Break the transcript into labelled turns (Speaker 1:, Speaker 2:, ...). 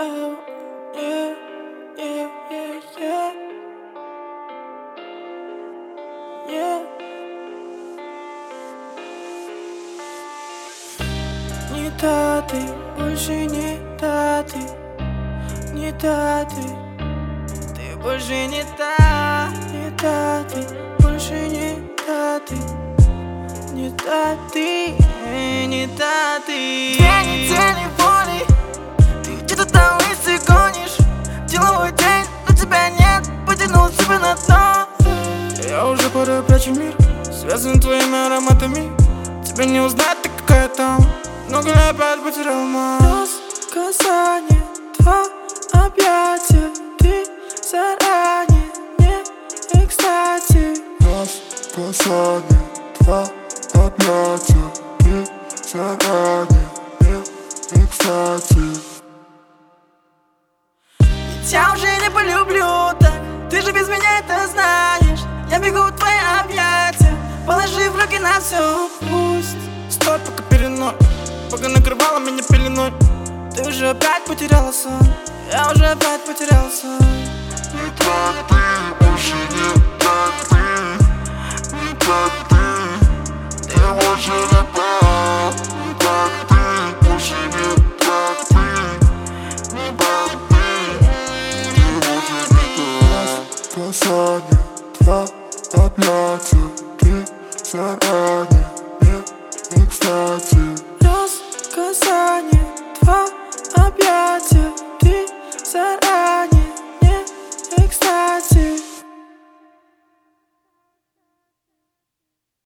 Speaker 1: Oh, yeah, yeah, yeah, yeah. Yeah. Не та ты, больше не та ты, не та ты больше не та, не та ты, больше не та ты, не та ты, не та ты. 2 недели воли, ты где-то там лысый гонишь. Деловой день, но тебя нет, потянул себя на дно. Я уже порой прячу мир, связан твоими ароматами. Тебя не узнать, ты какая там, много ли опять потерял мать. Раз касание, 2 объятия, ты заранее не кстати.
Speaker 2: Раз касание, 2 объятия, ты заранее не кстати.
Speaker 1: Я уже не полюблю так, ты же без меня это знаешь. Я бегу в твои объятия, положив руки на все. Пусть стой, пока переной, пока накрывала меня пеленой. Ты уже опять потеряла сон, я уже опять потерял сон.
Speaker 2: Не так ты, больше не так ты, не так ты, ты больше не так, не так ты, больше не так ты, не так ты, ты больше не так. Касание, 2 объятия, ты заранее не кстати.